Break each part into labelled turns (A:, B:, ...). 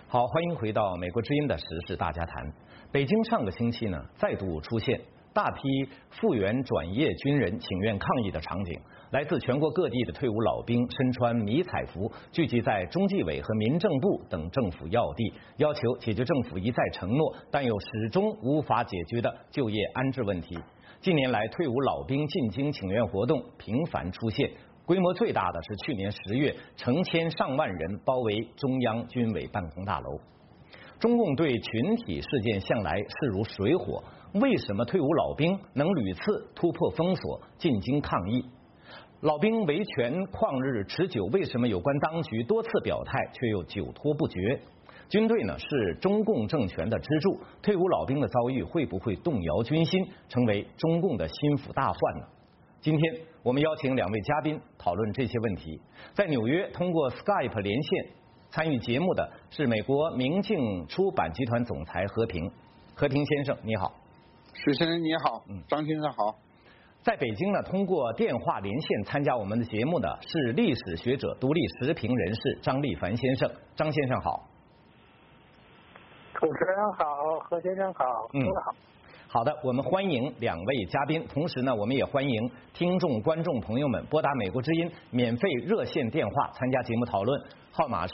A: 好，欢迎回到美国之音的时事大家谈。北京上个星期呢，再度出现大批复员转业军人请愿抗议的场景。来自全国各地的退伍老兵身穿迷彩服，聚集在中纪委和民政部等政府要地，要求解决政府一再承诺但又始终无法解决的就业安置问题。近年来，退伍老兵进京请愿活动频繁出现。规模最大的是去年10月，成千上万人包围中央军委办公大楼。中共对群体事件向来势如水火，为什么退伍老兵能屡次突破封锁进京抗议？老兵维权旷日持久，为什么有关当局多次表态却又久拖不决？军队呢是中共政权的支柱，退伍老兵的遭遇会不会动摇军心，成为中共的心腹大患呢？今天我们邀请2位嘉宾讨论这些问题。在纽约通过 Skype 连线参与节目的是美国明镜出版集团总裁何平。何平先生你好。
B: 许先生你好，张先生好。
A: 在北京呢，通过电话连线参加我们的节目的是历史学者、独立时评人士张立凡先生。张先生好。
C: 主持人好，何先生好，各位好。
A: 好的，我们欢迎2位嘉宾，同时呢，我们也欢迎听众、观众朋友们拨打美国之音免费热线电话参加节目讨论，号码是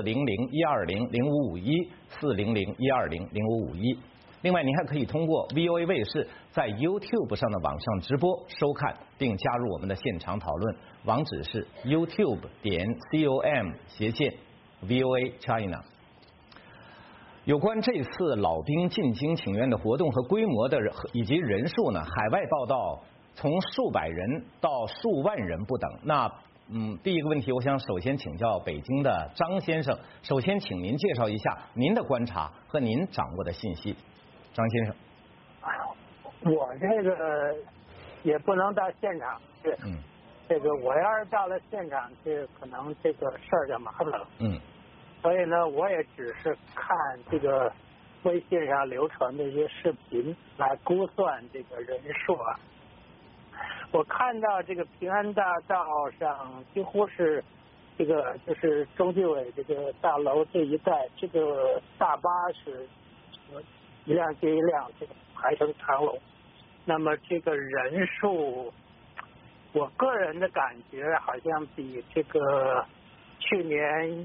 A: 400-120-0551，400-120-0551。另外，您还可以通过 VOA 卫视在 YouTube 上的网上直播收看，并加入我们的现场讨论，网址是 youtube.com/VOA China。有关这次老兵进京请愿的活动和规模的以及人数呢，海外报道从数百人到数万人不等。那第一个问题，我想首先请教北京的张先生，首先请您介绍一下您的观察和您掌握的信息。张先生，
C: 我这个也不能到现场去，这个我要是到了现场去，可能这个事儿就麻烦了，所以呢，我也只是看这个微信上流传的一些视频来估算这个人数啊。我看到这个平安大道上几乎是这个就是中纪委这个大楼这一带，这个大巴是一辆接一辆，这个排成长龙。那么这个人数，我个人的感觉好像比这个去年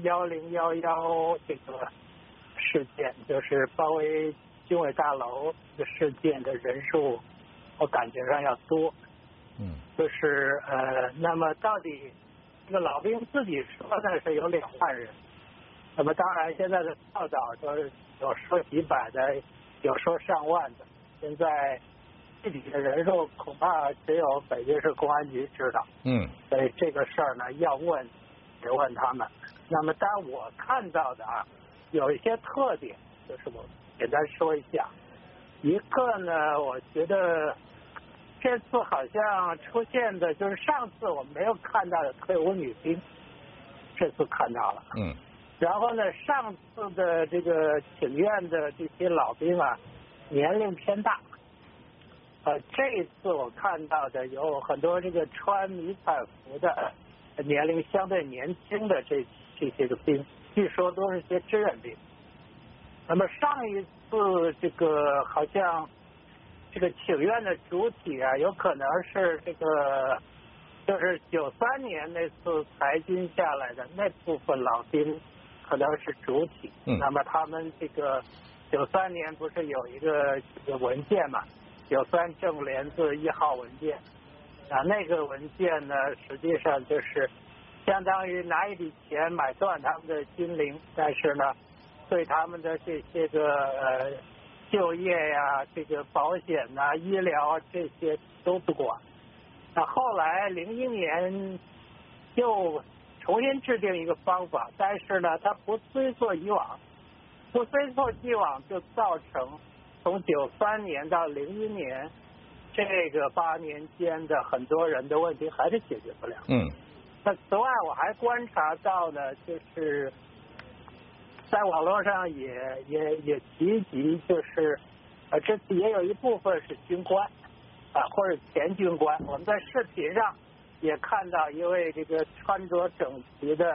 C: 1011这个事件，就是包围军委大楼的事件的人数，我感觉上要多。就是那么到底这个老兵自己说的是有2万人，那么当然现在的报道说有说几百的，有说上万的，现在具体的人数恐怕只有北京市公安局知道。所以这个事儿呢，要问得问他们。那么当然我看到的啊，有一些特点，就是我简单说一下。一个呢，我觉得这次好像出现的就是上次我没有看到的退伍女兵，这次看到了。然后呢，上次的这个请愿的这些老兵啊，年龄偏大。这一次我看到的有很多这个穿迷彩服的，年龄相对年轻的这些个兵，据说都是些志愿兵。那么上一次这个好像这个请愿的主体啊，有可能是这个就是93年那次裁军下来的那部分老兵，可能是主体。那么他们这个93年不是有一个文件嘛，93政联字1号文件啊，那个文件呢，实际上就是相当于拿一笔钱买断他们的军龄，但是呢，对他们的这些个就业呀、这个保险呐、医疗这些都不管。那后来01年又重新制定一个方法，但是呢，它不追溯以往，不追溯以往就造成从93年到01年这个8年间的很多人的问题还是解决不了。那此外我还观察到呢，就是在网络上也提及，就是这次也有一部分是军官或者前军官。我们在视频上也看到一位这个穿着整齐的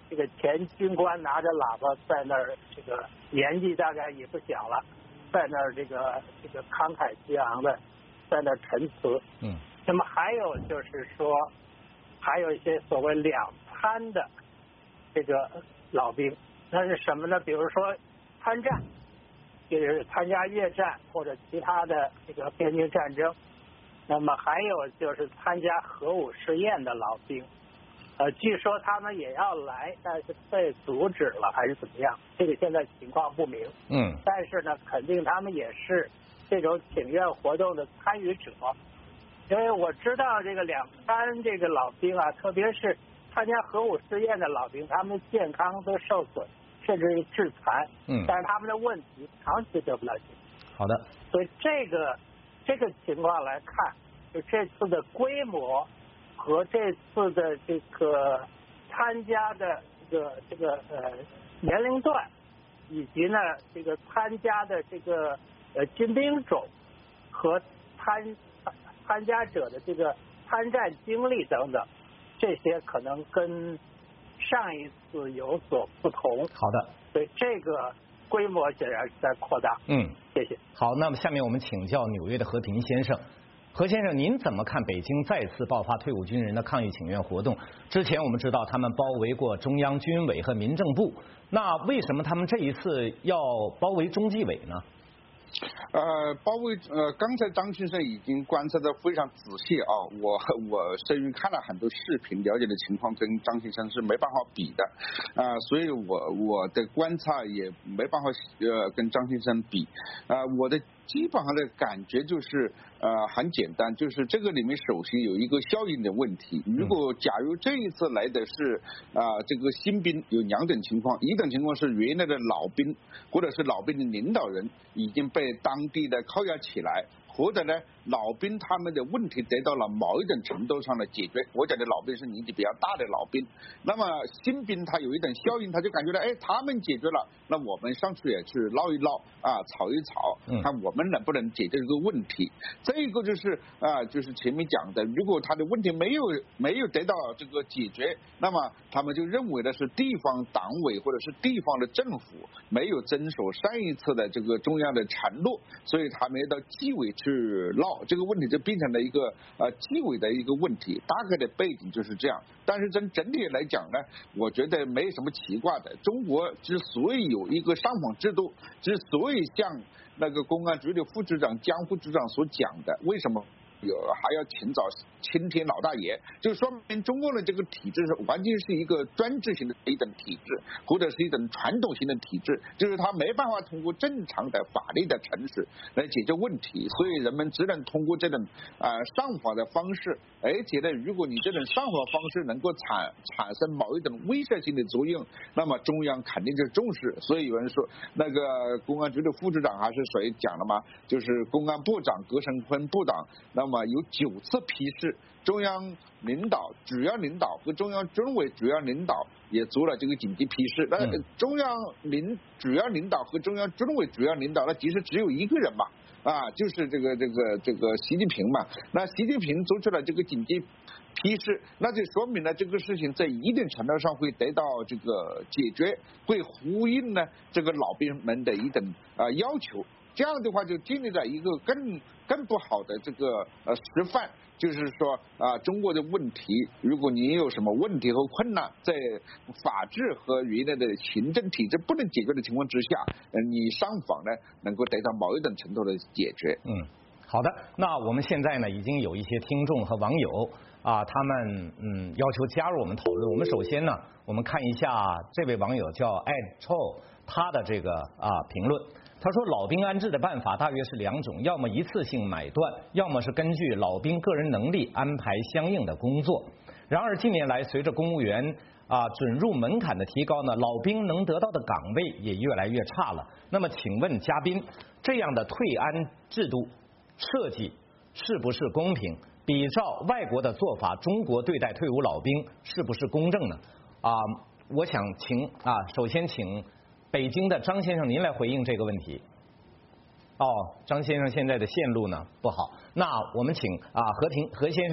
C: 这个前军官拿着喇叭在那儿，这个年纪大概也不小了，在那儿这个慷慨激昂的在那儿陈词。那么还有就是说，还有一些所谓两参的这个老兵，那是什么呢？比如说参战，就是参加越战或者其他的这个边境战争。那么还有就是参加核武试验的老兵，据说他们也要来，但是被阻止了还是怎么样？这个现在情况不明。但是呢，肯定他们也是这种请愿活动的参与者，因为我知道这个两参这个老兵啊，特别是参加核武试验的老兵，他们健康都受损，甚至于致残。但是他们的问题长期得不到解决。
A: 好的。
C: 所以这个情况来看，就这次的规模和这次的这个参加的这个年龄段，以及呢这个参加的这个军兵种和参加者的这个参战经历等等，这些可能跟上一次有所不同。
A: 好的。
C: 所以这个规模显然是在扩大。谢谢。
A: 好，那么下面我们请教纽约的何平先生。何先生，您怎么看北京再次爆发退伍军人的抗议请愿活动？之前我们知道他们包围过中央军委和民政部，那为什么他们这一次要包围中纪委呢？
B: 包围刚才张先生已经观察得非常仔细啊，我甚至看了很多视频，了解的情况跟张先生是没办法比的所以我的观察也没办法跟张先生比我的基本上的感觉就是很简单，就是这个里面首先有一个效应的问题。如果假如这一次来的是这个新兵，有两种情况，一种情况是原来的老兵或者是老兵的领导人已经被当地的扣押起来，或者呢老兵他们的问题得到了某一种程度上的解决。我讲的老兵是年纪比较大的老兵，那么新兵他有一种效应，他就感觉到他们解决了，那我们上去也去闹一闹吵一吵，看我们能不能解决这个问题。这个就是就是前面讲的，如果他的问题没有得到这个解决，那么他们就认为的是地方党委或者是地方的政府没有遵守上一次的这个中央的承诺，所以他们要到纪委去闹，这个问题就变成了一个纪委的一个问题，大概的背景就是这样。但是整体来讲呢，我觉得没什么奇怪的。中国之所以有一个上访制度，之所以像那个公安局的副局长江副局长所讲的，为什么还要请找青天老大爷，就说明中国的这个体制是完全是一个专制型的一种体制，或者是一种传统型的体制，就是他没办法通过正常的法律的程序来解决问题，所以人们只能通过这种上访的方式，而且呢，如果你这种上访方式能够产生某一种威慑性的作用，那么中央肯定就重视。所以有人说那个公安局的副局长还是谁讲了吗？就是公安部长葛胜坤部长，那么有9次批示，中央领导、主要领导和中央军委主要领导也做了这个紧急批示。那中央主要领导和中央军委主要领导，那其实只有一个人嘛，就是这个习近平嘛。那习近平做出了这个紧急批示，那就说明了这个事情在一定程度上会得到这个解决，会呼应呢这个老兵们的一种要求。这样的话就建立了一个更不好的这个示范，就是说中国的问题，如果你有什么问题和困难，在法治和原来的行政体制不能解决的情况之下，你上访呢能够得到某一种程度的解决。
A: 好的，那我们现在呢已经有一些听众和网友他们要求加入我们讨论。我们首先呢，我们看一下这位网友叫艾臭他的这个评论。他说，老兵安置的办法大约是2种，要么一次性买断，要么是根据老兵个人能力安排相应的工作。然而近年来，随着公务员准入门槛的提高呢，老兵能得到的岗位也越来越差了。那么请问嘉宾，这样的退安制度设计是不是公平？比照外国的做法，中国对待退伍老兵是不是公正呢？我想首先请北京的张先生您来回应这个问题。张先生现在的线路呢不好，那我们请何先生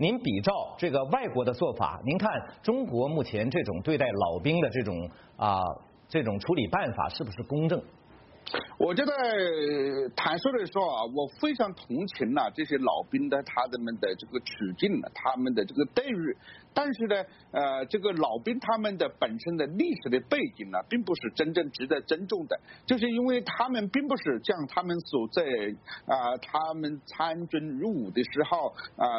A: 您比照这个外国的做法，您看中国目前这种对待老兵的这种处理办法是不是公正？
B: 我觉得坦率的说啊，我非常同情这些老兵的他们的这个处境他们的这个待遇。但是呢，这个老兵他们的本身的历史的背景并不是真正值得尊重的，就是因为他们并不是像他们所在他们参军入伍的时候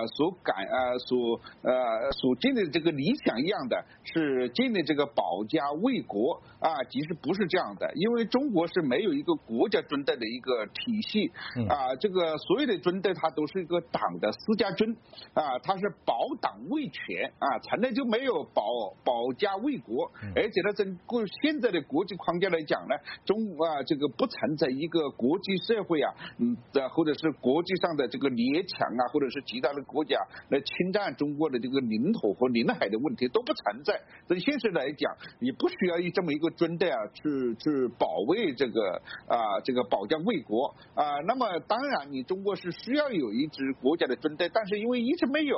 B: 所建的这个理想一样的，是建立这个保家卫国其实不是这样的，因为中国是没有一个国家军队的一个体系这个所有的军队它都是一个党的私家军它是保党卫权从来就没有保家卫国，而且呢，从现在的国际框架来讲呢，这个不存在一个国际社会或者是国际上的这个列强或者是其他的国家来侵占中国的这个领土和领海的问题都不存在。从现实来讲，你不需要这么一个军队去保卫这个保家卫国那么当然，你中国是需要有一支国家的军队，但是因为一直没有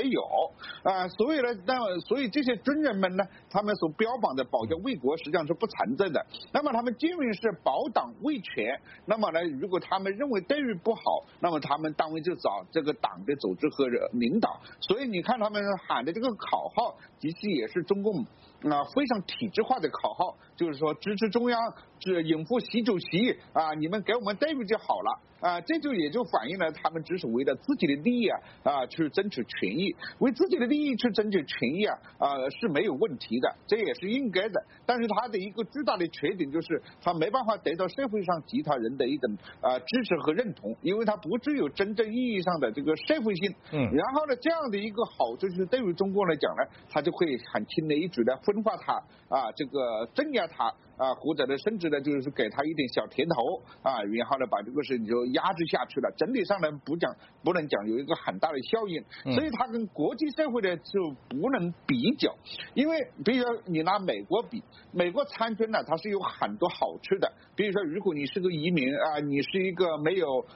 B: 所以这些军人们呢，他们所标榜的保家卫国实际上是不存在的。那么他们仅仅是保党卫权，那么呢，如果他们认为待遇不好，那么他们单位就找这个党的组织和领导。所以你看他们喊的这个口号，其实也是中共非常体制化的口号，就是说支持中央，应付习主席你们给我们待遇就好了这也就反映了他们只是为了自己的利益去争取权益，为自己的利益去争取权益是没有问题的，这也是应该的。但是他的一个巨大的缺点就是他没办法得到社会上其他人的一种支持和认同，因为他不具有真正意义上的这个社会性然后呢，这样的一个好处就是对于中国来讲呢，他就会很轻而易举的分化他这个镇压他或者呢甚至呢就是给他一点小甜头然后呢把这个事情就压制下去了。整体上呢不能讲有一个很大的效应所以他跟国际社会呢就不能比较。因为比如说你拿美国比，美国参军呢它是有很多好处的，比如说如果你是个移民你是一个没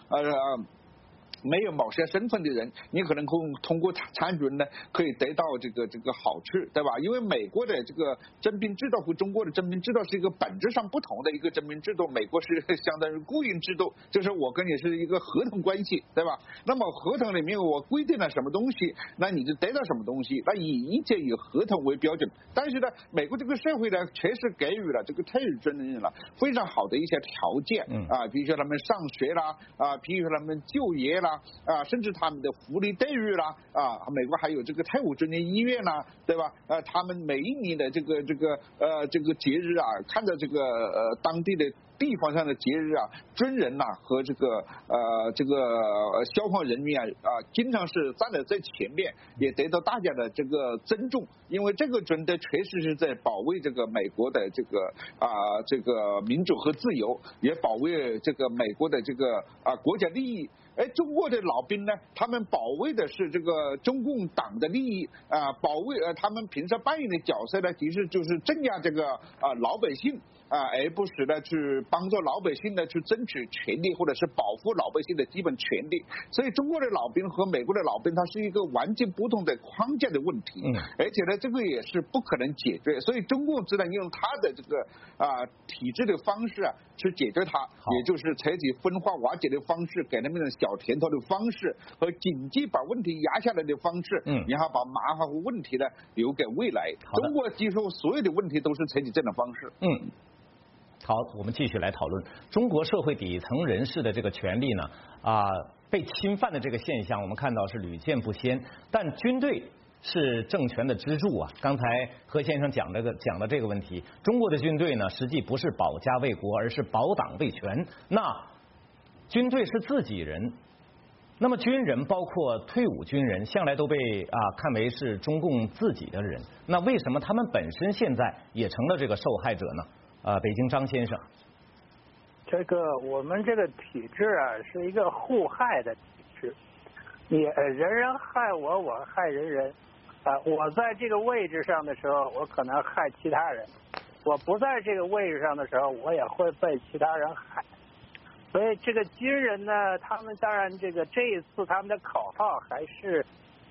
B: 有某些身份的人，你可能通过参军呢，可以得到这个好处，对吧？因为美国的这个征兵制度和中国的征兵制度是一个本质上不同的一个征兵制度。美国是相当于雇佣制度，就是我跟你是一个合同关系，对吧？那么合同里面我规定了什么东西，那你就得到什么东西，那一切以合同为标准。但是呢，美国这个社会呢，确实给予了这个退役军人非常好的一些条件比如说他们上学啦比如说他们就业啦甚至他们的福利待遇啦美国还有这个退伍军人医院啦，对吧他们每一年的这个节日看到这个当地的地方上的节日军人和这个消防人员经常是站在最前面，也得到大家的这个尊重，因为这个军队确实是在保卫这个美国的这个民主和自由，也保卫这个美国的这个国家利益。而中国的老兵呢，他们保卫的是这个中共党的利益保卫他们平时扮演的角色呢，其实就是镇压这个老百姓而不是呢去帮助老百姓呢去争取权利，或者是保护老百姓的基本权利。所以中国的老兵和美国的老兵，它是一个完全不同的框架的问题而且呢这个也是不可能解决，所以中共只能用他的这个体制的方式去解决它，也就是采取分化瓦解的方式，给他们小甜头的方式，和紧急把问题压下来的方式然后把麻烦和问题呢留给未来。中国几乎所有的问题都是采取这种方式
A: 好，我们继续来讨论中国社会底层人士的这个权利呢被侵犯的这个现象，我们看到是屡见不鲜。但军队是政权的支柱刚才何先生讲的这个问题，中国的军队呢，实际不是保家卫国，而是保党卫权。那军队是自己人，那么军人包括退伍军人，向来都被看为是中共自己的人，那为什么他们本身现在也成了这个受害者呢？北京张先生，
C: 这个我们这个体制是一个互害的体制，你人人害我，我害人人我在这个位置上的时候，我可能害其他人；我不在这个位置上的时候，我也会被其他人害。所以这个军人呢，他们当然这一次他们的口号还是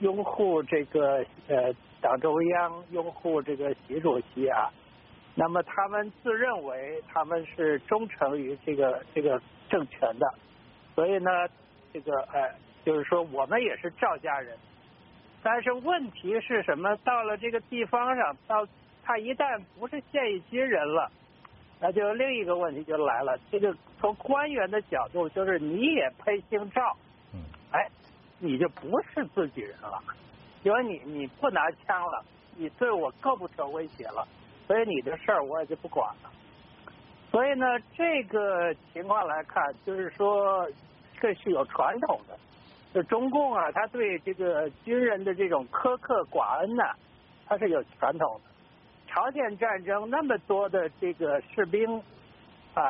C: 拥护这个党中央，拥护这个习主席啊。那么他们自认为他们是忠诚于这个政权的，所以呢，就是说我们也是赵家人。但是问题是什么？到了这个地方上，他一旦不是现役军人了，那就另一个问题就来了。这个从官员的角度，就是你也配姓赵，你就不是自己人了，因为你不拿枪了，你对我构不成威胁了。所以你的事儿我也就不管了。所以呢，这个情况来看，就是说这是有传统的。就中共啊，他对这个军人的这种苛刻寡恩呢，他是有传统的。朝鲜战争那么多的这个士兵啊，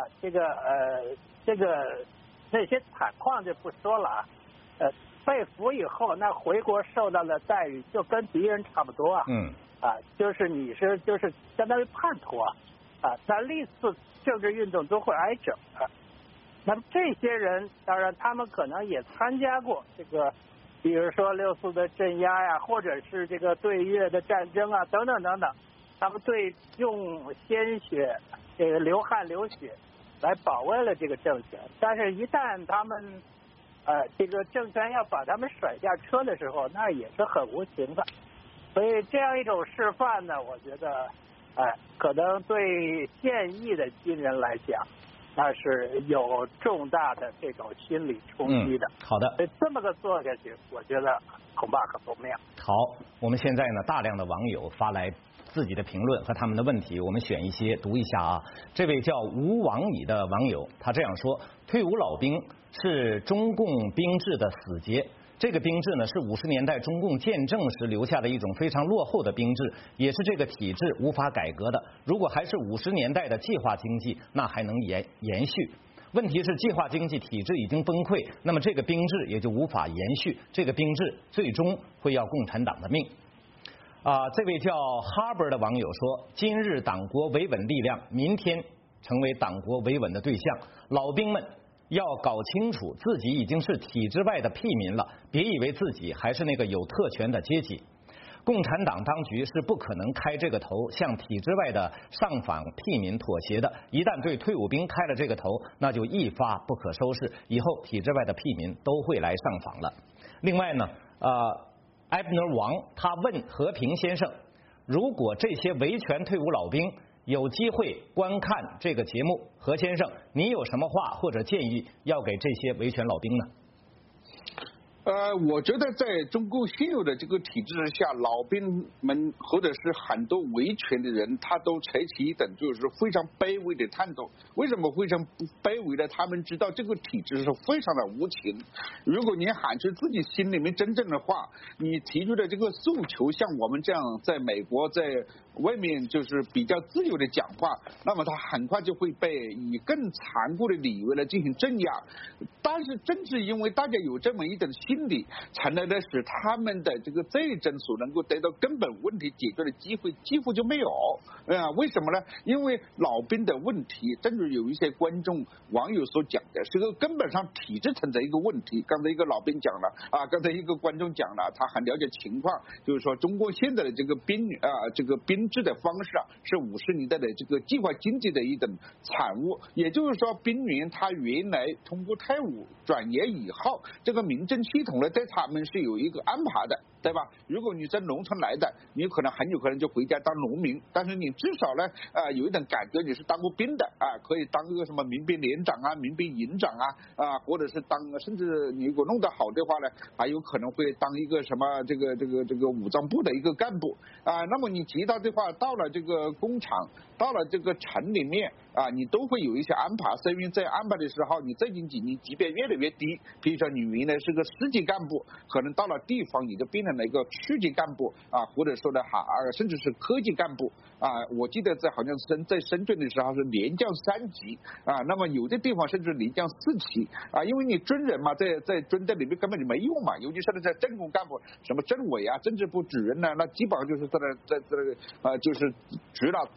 C: 那些惨况就不说了啊。被俘以后，那回国受到的待遇就跟敌人差不多啊。就是就是相当于叛徒啊，那历次政治运动都会挨整的。那么这些人，当然他们可能也参加过这个，比如说6·4的镇压呀，或者是这个对越的战争啊，等等等等。他们用鲜血、流汗流血来保卫了这个政权。但是，一旦他们这个政权要把他们甩下车的时候，那也是很无情的。所以这样一种示范呢，我觉得，可能对现役的军人来讲，那是有重大的这种心理冲击的。
A: 好的。
C: 所以这么个做下去，我觉得恐怕可不妙。
A: 好，我们现在呢，大量的网友发来自己的评论和他们的问题，我们选一些读一下啊。这位叫吴王乙的网友，他这样说：退伍老兵是中共兵制的死结。这个兵制呢，是50年代中共建政时留下的一种非常落后的兵制，也是这个体制无法改革的。如果还是50年代的计划经济，那还能延续。问题是计划经济体制已经崩溃，那么这个兵制也就无法延续，这个兵制最终会要共产党的命。这位叫哈伯的网友说：今日党国维稳力量，明天成为党国维稳的对象，老兵们要搞清楚自己已经是体制外的屁民了，别以为自己还是那个有特权的阶级。共产党当局是不可能开这个头向体制外的上访屁民妥协的，一旦对退伍兵开了这个头，那就一发不可收拾，以后体制外的屁民都会来上访了。另外呢，埃布尔王他问和平先生，如果这些维权退伍老兵有机会观看这个节目，何先生，你有什么话或者建议要给这些维权老兵呢？
B: 我觉得在中共现有的这个体制下，老兵们或者是很多维权的人，他都采取一种就是非常卑微的态度。为什么非常卑微呢？他们知道这个体制是非常的无情。如果你喊出自己心里面真正的话，你提出的这个诉求，像我们这样在美国在外面就是比较自由的讲话，那么他很快就会被以更残酷的理由来进行镇压。但是正是因为大家有这么一种心理，才能的使他们的这个战争所能够得到根本问题解决的机会几乎就没有。为什么呢？因为老兵的问题，正如有一些观众网友所讲的，是个根本上体制层的一个问题。刚才一个老兵讲了刚才一个观众讲了，他很了解情况，就是说中国现在的这个兵制的方式是50年代的这个计划经济的一种产物。也就是说，兵员他原来通过退伍转业以后，这个民政系统呢对他们是有一个安排的，对吧？如果你在农村来的，你很有可能就回家当农民，但是你至少呢有一点感觉你是当过兵的可以当一个什么民兵连长民兵营长或者是甚至你如果弄得好的话呢，还有可能会当一个什么这个武装部的一个干部那么你提到的话，到了这个工厂，到了这个城里面你都会有一些安排。所以在安排的时候，你最近几年级别越来越低，比如说你原来是个师级干部，可能到了地方你就变成了一个区级干部或者说的甚至是科级干部我记得好像在深圳的时候是连降3级那么有的地方甚至连降4级因为你军人嘛，在军队里面根本就没用嘛，尤其是在政工干部，什么政委政治部主任那基本上就是在就是除了造访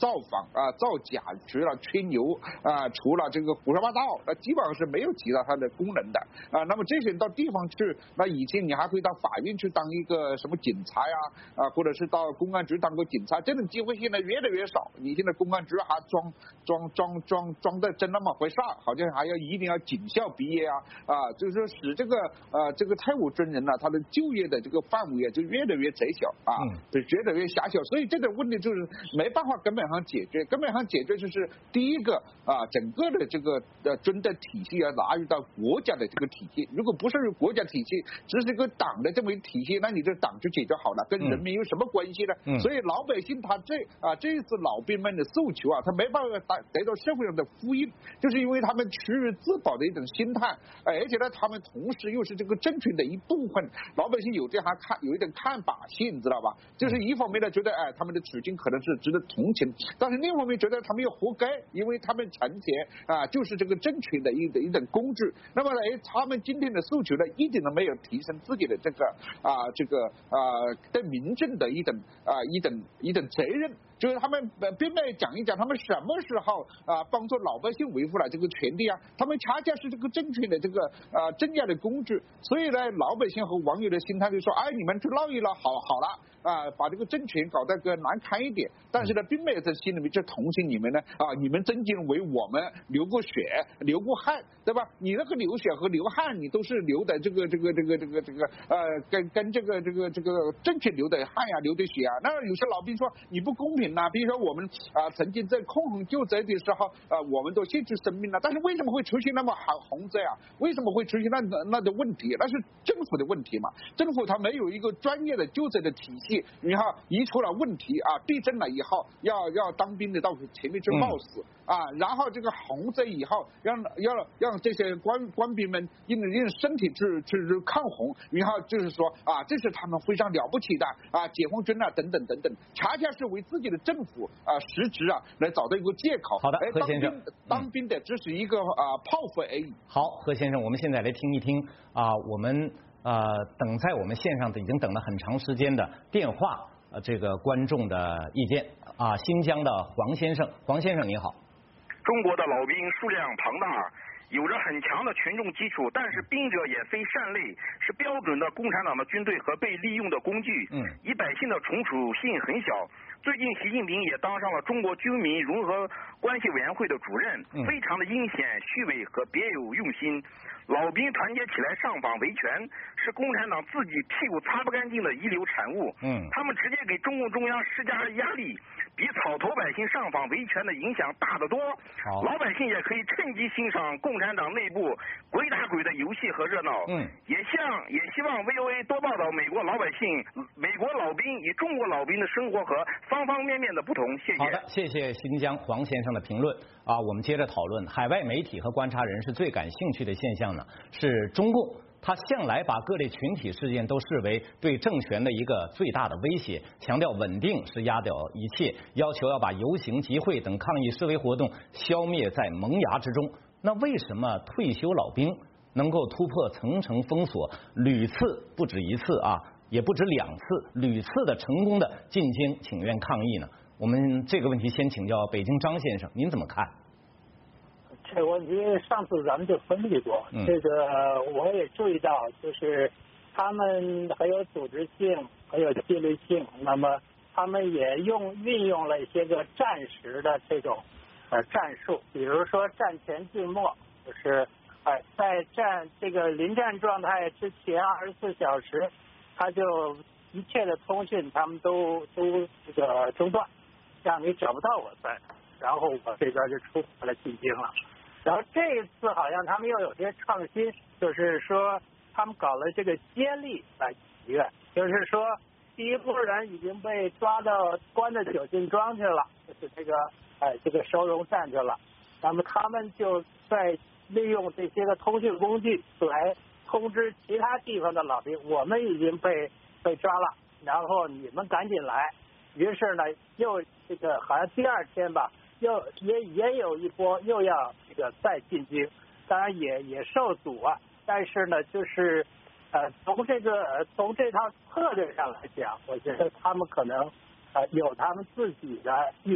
B: 造假，除了吹牛除了这个胡说八道，那基本上是没有起到它的功能的那么这些人到地方去，那以前你还可以到法院去当一个什么警察呀或者是到公安局当个警察，这种机会现在越来越少。你现在公安局还装的真那么回事，好像还一定要警校毕业就是说使这个退伍军人呢，他的就业的这个范围就越来越窄小就越来越狭小。所以这个问题就是没办法根本上解决，根本上解决就是第一个整个的这个军队体系要纳入到国家的这个体系，如果不是国家体系，只是一个党的这么一个体系，那你这党就解决好了，跟人民有什么关系呢？所以老百姓他这一次老兵们的诉求他没办法得到社会上的呼应，就是因为他们趋于自保的一种心态，而且呢，他们同时又是这个政权的一部分，老百姓有一点看把戏，知道吧？就是一方面呢觉得他们的处境可能是值得同情，但是另一方面觉得他们又活该，因为他们成天就是这个政权的一种工具。那么他们今天的诉求呢，一点都没有提升自己的这个对民政的一种责任。就是他们并没有讲一讲他们什么时候帮助老百姓维护了这个权利他们恰恰是这个政权的这个镇压的工具。所以呢，老百姓和网友的心态就说你们去闹一闹好了把这个政权搞得更难堪一点，但是呢并没有在心里面去同情你们呢你们曾经为我们流过血流过汗，对吧？你那个流血和流汗你都是流的这个跟这个政权流的汗流的血那有些老兵说你不公平比如说我们曾经在抗洪救灾的时候我们都献出生命了，但是为什么会出现那么洪灾为什么会出现那的问题？那是政府的问题嘛。政府它没有一个专业的救灾的体系，然后一出了问题地震了以后要当兵的到前面去冒死然后这个洪灾以后让这些官兵们用身体去抗洪，然后就是说这是他们非常了不起的解放军等等，恰恰是为自己的政府实质来找到一个借口。
A: 好的，何先生，
B: 当兵的只是一个炮灰而已。
A: 好，何先生，我们现在来听一听我们等在我们线上的已经等了很长时间的电话这个观众的意见新疆的黄先生你好。
D: 中国的老兵数量庞大，有着很强的群众基础，但是兵者也非善类，是标准的共产党的军队和被利用的工具，以百姓的从属性很小。最近习近平也当上了中国军民融合关系委员会的主任，非常的阴险虚伪和别有用心。老兵团结起来上访维权，是共产党自己屁股擦不干净的遗留产物。他们直接给中共中央施加压力，比草头百姓上访维权的影响大得多。老百姓也可以趁机欣赏共产党内部鬼打鬼的游戏和热闹。也希望 VOA 多报道美国老百姓、美国老兵与中国老兵的生活和方方面面的不同。谢谢。
A: 好的，谢谢新疆黄先生的评论我们接着讨论，海外媒体和观察人士最感兴趣的现象呢，是中共他向来把各类群体事件都视为对政权的一个最大的威胁，强调稳定是压倒一切，要求要把游行集会等抗议示威活动消灭在萌芽之中。那为什么退休老兵能够突破层层封锁，屡次不止一次也不止2次，屡次的成功的进京请愿抗议呢？我们这个问题先请教北京张先生，您怎么看？
C: 这个问题上次咱们就分析过，这个我也注意到，就是他们很有组织性，很有纪律性，那么他们也运用了一些个战时的这种战术，比如说战前静默，就是在这个临战状态之前24小时，他就一切的通讯他们都这个中断，让你找不到我在，然后我这边就出发了进京了。然后这一次好像他们又有些创新，就是说他们搞了这个接力来请愿，就是说第一波人已经被关到酒精庄去了，就是这个收容站去了，那么他们就在利用这些个通讯工具来通知其他地方的老兵，我们已经被抓了，然后你们赶紧来。于是呢，又这个好像第2天吧，也有一波又要这个再进京，当然也受阻但是呢，就是从这套策略上来讲，我觉得他们可能有他们自己的预案，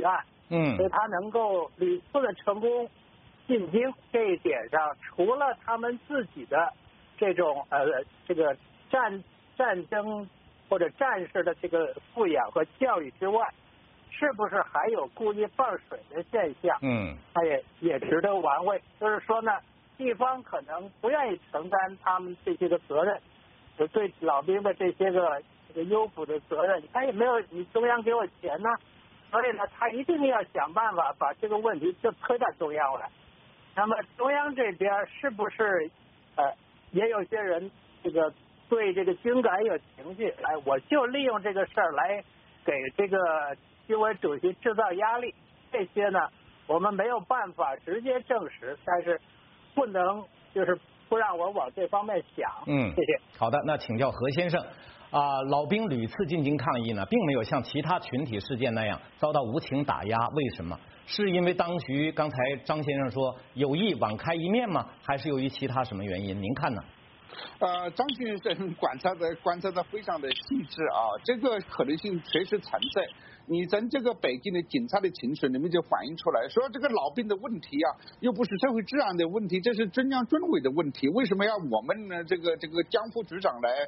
C: 所以他能够屡次的成功进京，这一点上，除了他们自己的这种这个战争或者战士的这个富养和教育之外，是不是还有故意放水的现象？他也值得玩味。就是说呢，地方可能不愿意承担他们这些个责任，就对老兵的这些个优抚的责任，他也没有你中央给我钱呢，所以呢，他一定要想办法把这个问题就推到中央来。那么中央这边是不是也有些人这个对这个军改有情绪？我就利用这个事儿来给这个军委主席制造压力，这些呢我们没有办法直接证实，但是不能就是不让我往这方面想。谢谢。
A: 好的，那请教何先生老兵屡次进京抗议呢，并没有像其他群体事件那样遭到无情打压，为什么？是因为当局刚才张先生说有意网开一面吗？还是由于其他什么原因？您看呢？
B: 张先生观察的非常的细致这个可能性确实存在。你从这个北京的警察的情绪里面就反映出来，说这个老兵的问题又不是社会治安的问题，这是中央军委的问题，为什么要我们呢？这个江副局长来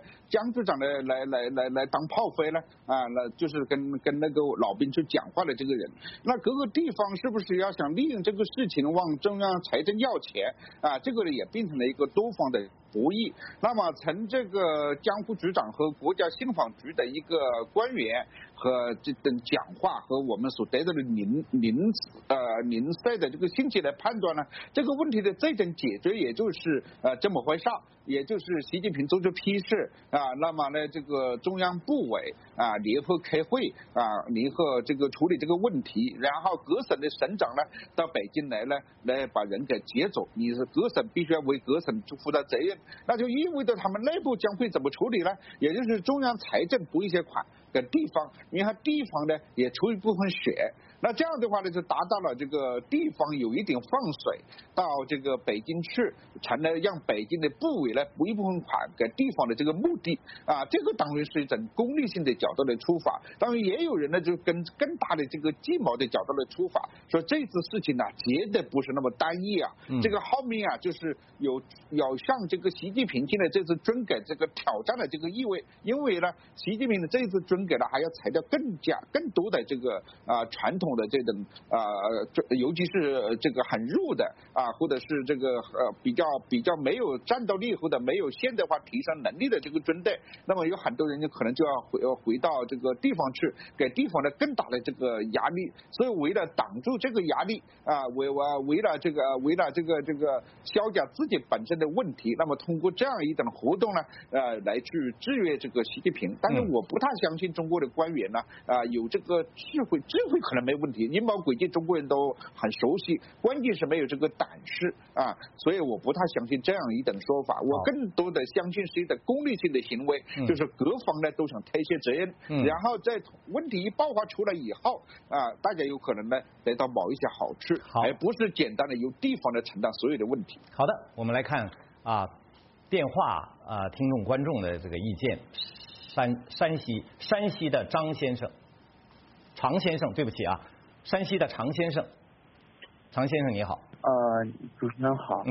B: 当炮灰呢？那就是跟那个老兵去讲话的这个人，那各个地方是不是要想利用这个事情往中央财政要钱这个呢也变成了一个多方的博弈。那么从这个江副局长和国家信访局的一个官员和这等讲话和我们所得到的零碎的这个信息来判断呢，这个问题的最终解决也就是这么回事，也就是习近平做出批示那么呢这个中央部委联合开会联合这个处理这个问题，然后各省的省长呢到北京来把人给接走，你是各省必须要为各省负责责任，那就意味着他们内部将会怎么处理呢？也就是中央财政拨一些款给地方，然后地方呢也出一部分血，那这样的话呢就达到了这个地方有一点放水到这个北京去，成了让北京的部委呢拨一部分款给地方的这个目的这个当然是一种功利性的角度的出法，当然也有人呢就跟更大的这个计谋的角度的出法，说这次事情呢绝对不是那么单一这个后面就是有向这个习近平现在这次军改这个挑战的这个意味，因为呢习近平的这次军改呢还要采掉更多的这个传统的这种尤其是这个很弱的或者是这个比较没有战斗力或者没有现代化提升能力的这个军队，那么有很多人就可能就要回到这个地方去，给地方的更大的这个压力，所以为了挡住这个压力为了这个消解自己本身的问题，那么通过这样一种活动呢来去制约这个习近平。但是我不太相信中国的官员呢有这个智慧可能没问题，阴谋诡计中国人都很熟悉，关键是没有这个胆识所以我不太相信这样一种说法，我更多的相信是一种功利性的行为，就是各方呢都想推卸责任然后在问题一爆发出来以后大家有可能呢得到某一些好处，而不是简单的由地方来承担所有的问题。
A: 好的，我们来看电话听众观众的这个意见。山西的常先生，对不起山西的常先生你好。
E: 主持人好。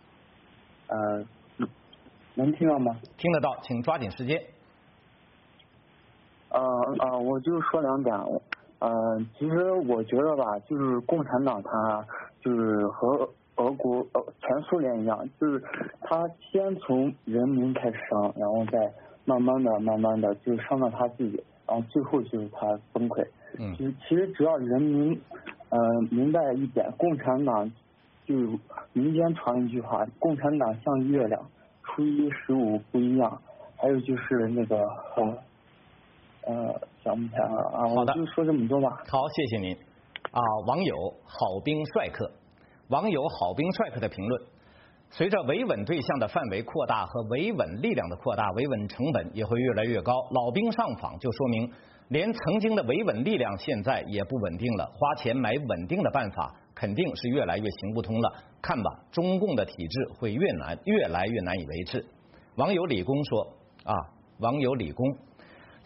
E: 能听到吗？
A: 听得到，请抓紧时间。
E: 我就说两点。其实我觉得吧，就是共产党他就是和俄国全苏联一样，就是他先从人民开始伤，然后再慢慢的就是伤到他自己，然后最后就是他崩溃。其实只要人民明白一点，共产党就民间传一句话，共产党像月亮，初一十五不一样。还有就是那个想不起来了我就说这么多吧。
A: 好，谢谢您。网友好兵帅克的评论：随着维稳对象的范围扩大和维稳力量的扩大，维稳成本也会越来越高。老兵上访就说明，连曾经的维稳力量现在也不稳定了，花钱买稳定的办法肯定是越来越行不通了。看吧，中共的体制会越来越难以维持。网友李工说网友李工，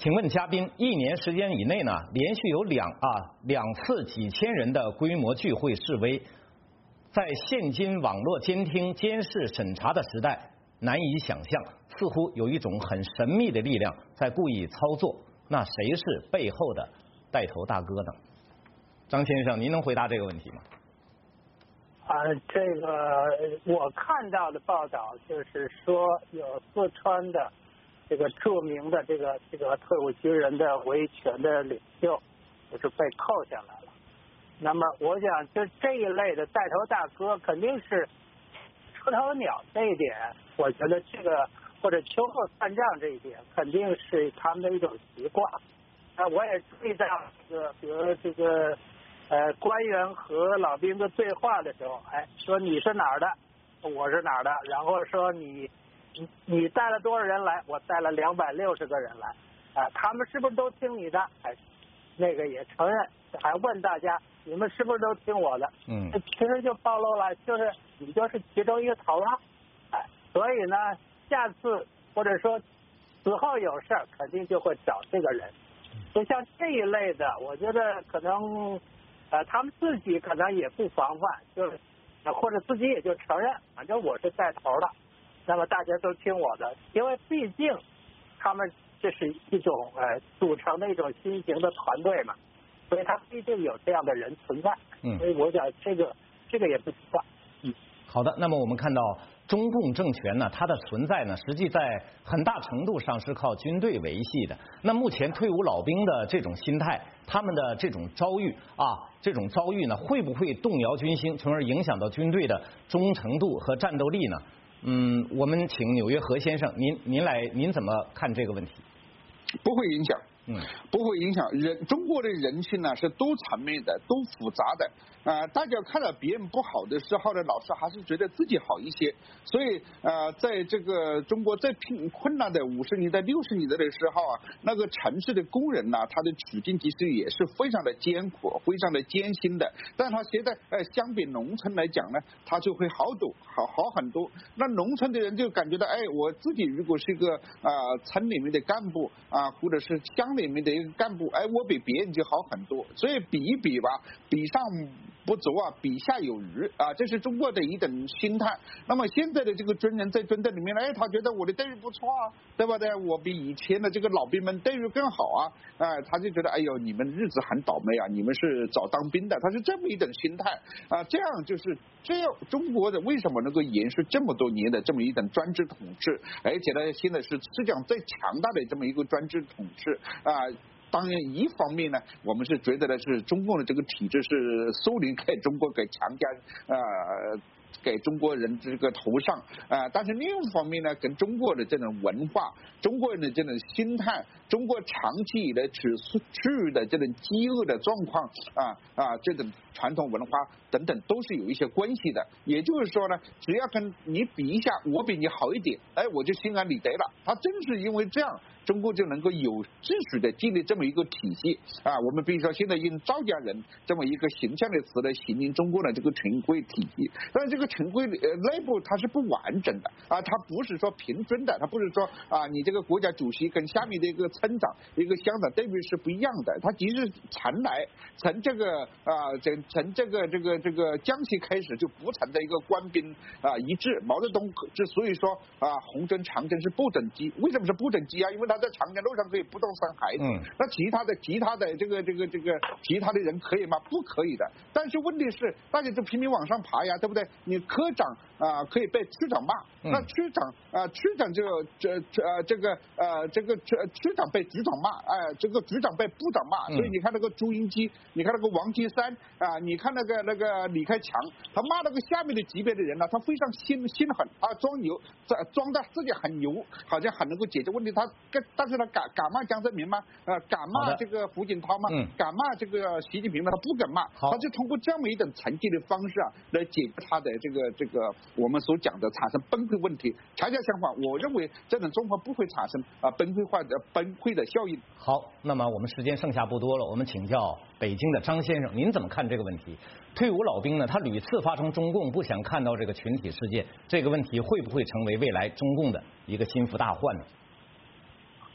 A: 请问嘉宾，1年时间以内呢，连续有两次几千人的规模聚会示威，在现今网络监听、监视、审查的时代，难以想象，似乎有一种很神秘的力量在故意操作。那谁是背后的带头大哥呢？张先生，您能回答这个问题吗？
C: 这个我看到的报道就是说，有四川的这个著名的这个退伍军人的维权的领袖，就是被扣下来了。那么我想，就这一类的带头大哥，肯定是出头鸟这一点，我觉得这个或者秋后算账这一点，肯定是他们的一种习惯。我也注意到比如这个官员和老兵的对话的时候，说你是哪儿的，我是哪儿的，然后说你带了多少人来，我带了260个人来，他们是不是都听你的？那个也承认，还问大家你们是不是都听我的？其实就暴露了，就是你就是其中一个头了，所以呢，下次或者说此后有事儿，肯定就会找这个人。就像这一类的，我觉得可能他们自己可能也不防范，就是或者自己也就承认，反正我是带头的，那么大家都听我的，因为毕竟他们这是一种组成的一种新型的团队嘛，所以他必定有这样的人存在。所以我想这个也不奇怪。
A: 好的，那么我们看到中共政权呢，它的存在呢，实际在很大程度上是靠军队维系的。那目前退伍老兵的这种心态，他们的这种遭遇呢，会不会动摇军心，从而影响到军队的忠诚度和战斗力呢？我们请纽约何先生，您怎么看这个问题？
B: 不会影响。不会影响中国的人性呢是多层面的、多复杂的。大家看到别人不好的时候呢，老是还是觉得自己好一些。所以在这个中国最困难的50年代、60年代的时候那个城市的工人呢，他的处境其实也是非常的艰苦、非常的艰辛的。但他现在相比农村来讲呢，他就会好很多。那农村的人就感觉到，我自己如果是一个村里面的干部或者是乡里面的一个干部，我比别人就好很多。所以比一比吧，比上不足比下有余这是中国的一种心态。那么现在的这个军人在军队里面他觉得我的待遇不错对不对？我比以前的这个老兵们待遇更好他就觉得你们日子很倒霉你们是早当兵的，他是这么一种心态这样中国的为什么能够延续这么多年的这么一种专制统治，而且呢现在是世界上最强大的这么一个专制统治当然一方面呢，我们是觉得的是中共的这个体制是苏联给中国给强加给中国人这个头上但是另一方面呢，跟中国的这种文化、中国人的这种心态、中国长期以来持续的这种饥饿的状况这种传统文化等等都是有一些关系的。也就是说呢，只要跟你比一下，我比你好一点，我就心安理得了。他正是因为这样，中国就能够有秩序的建立这么一个体系我们比如说现在用赵家人这么一个形象的词来形容中国的这个群规体系，但是这个群规内部它是不完整的它不是说平均的，它不是说你这个国家主席跟下面的一个村长、一个乡长待遇是不一样的。它其实从这个从这个江西开始就不存在一个官兵一致。毛泽东之所以说红征长征是不等级，为什么是不等级因为他在长江路上可以不动生孩子那其他的其他的人可以吗？不可以的。但是问题是大家就拼命往上爬对不对？你科长可以被区长骂那区长就这个区长被局长骂这个局长被部长骂所以你看那个朱镕基，你看那个王岐山你看那个李克强，他骂那个下面的级别的人他非常心狠装牛，装的自己很牛，好像很能够解决问题。但是他敢骂江泽民吗？敢骂这个胡锦涛吗？敢骂这个习近平吗？他不敢骂。他就通过这么一种层级的方式来解决他的这个我们所讲的产生崩溃问题。恰恰相反，我认为这种状况不会产生崩溃的效应。
A: 好，那么我们时间剩下不多了，我们请教北京的张先生，您怎么看这个问题？退伍老兵呢，他屡次发生中共不想看到这个群体事件，这个问题会不会成为未来中共的一个心腹大患呢？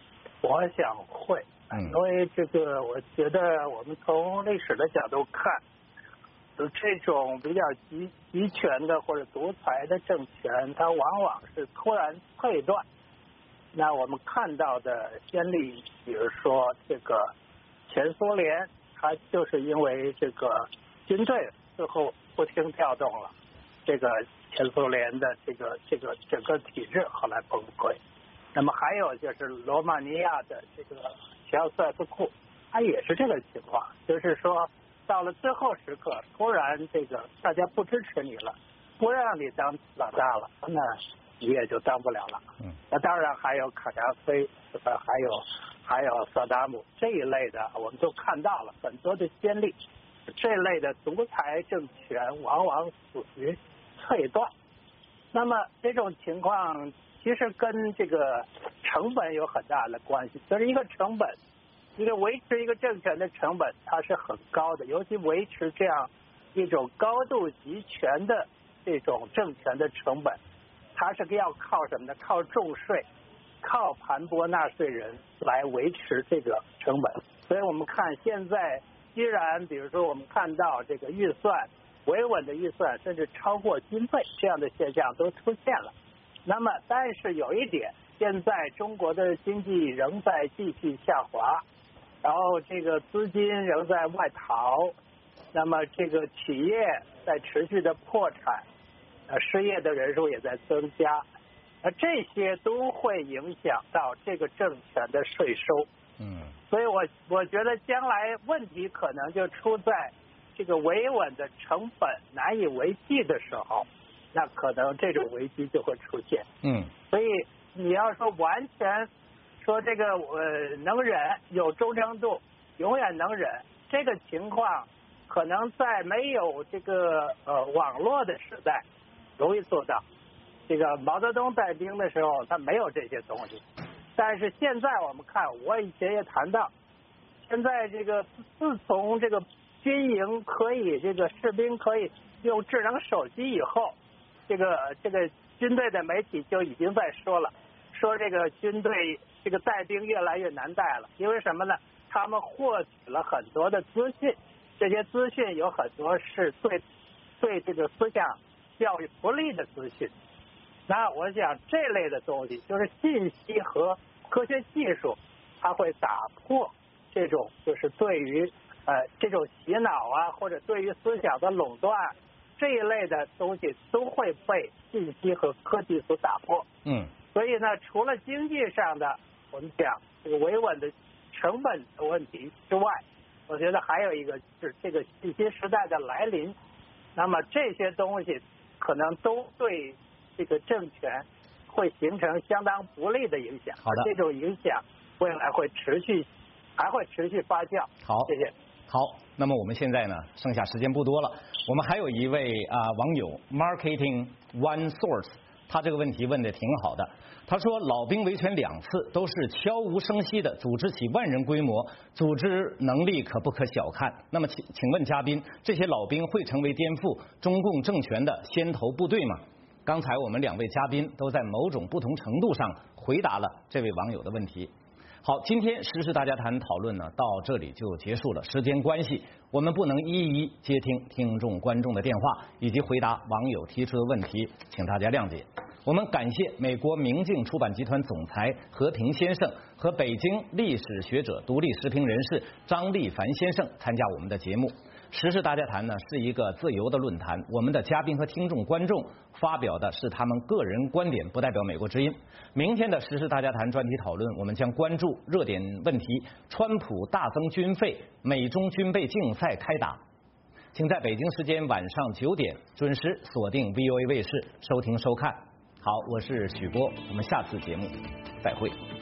C: 我想会，因为这个我觉得我们从历史的角度看，这种比较集权的或者独裁的政权，它往往是突然退断。那我们看到的先例，比如说这个前苏联，它就是因为这个军队最后不听调动了，这个前苏联的这个整个体制后来崩溃。那么还有就是罗马尼亚的这个乔塞斯库，他也是这个情况，就是说到了最后时刻，突然这个大家不支持你了，不让你当老大了，那你也就当不了了。那当然还有卡扎菲，还有萨达姆这一类的，我们都看到了很多的先例。这类的独裁政权往往属于退断。那么这种情况其实跟这个成本有很大的关系，就是一个成本，一个维持一个政权的成本，它是很高的，尤其维持这样一种高度集权的这种政权的成本，它是要靠什么呢？靠重税，靠盘剥纳税人来维持这个成本。所以我们看现在，既然比如说我们看到这个预算维稳的预算甚至超过军费这样的现象都出现了，那么但是有一点，现在中国的经济仍在继续下滑，然后这个资金仍在外逃，那么这个企业在持续的破产，失业的人数也在增加，这些都会影响到这个政权的税收。所以我觉得将来问题可能就出在这个维稳的成本难以为继的时候，那可能这种危机就会出现。所以你要说完全说这个能忍，有忠诚度，永远能忍，这个情况可能在没有这个网络的时代容易做到。这个毛泽东带兵的时候他没有这些东西，但是现在我们看，我以前也谈到，现在这个自从这个军营可以，这个士兵可以用智能手机以后，这个军队的媒体就已经在说了，说这个军队这个带兵越来越难带了，因为什么呢？他们获取了很多的资讯，这些资讯有很多是对这个思想教育不利的资讯。那我想这类的东西，就是信息和科学技术，它会打破这种就是对于这种洗脑啊，或者对于思想的垄断这一类的东西，都会被信息和科技所打破。所以呢，除了经济上的我们讲这个维稳的成本的问题之外，我觉得还有一个是这个信息时代的来临。那么这些东西可能都对这个政权会形成相当不利的影响。
A: 好的，
C: 这种影响未来会还会持续发酵。
A: 好，
C: 谢谢。
A: 好，那么我们现在呢，剩下时间不多了，我们还有一位网友 Marketing One Source， 他这个问题问得挺好的。他说老兵维权2次都是悄无声息的组织起万人规模，组织能力可不可小看。那么请问嘉宾，这些老兵会成为颠覆中共政权的先头部队吗？刚才我们2位嘉宾都在某种不同程度上回答了这位网友的问题。好，今天时事大家谈讨论呢到这里就结束了，时间关系，我们不能一一接听听众观众的电话以及回答网友提出的问题，请大家谅解。我们感谢美国明镜出版集团总裁何平先生和北京历史学者、独立时评人士张立凡先生参加我们的节目。时事大家谈呢是一个自由的论坛，我们的嘉宾和听众观众发表的是他们个人观点，不代表美国之音。明天的时事大家谈专题讨论，我们将关注热点问题：川普大增军费，美中军备竞赛开打。请在北京时间晚上9点准时锁定 VOA 卫视收听收看。好，我是许波，我们下次节目再会。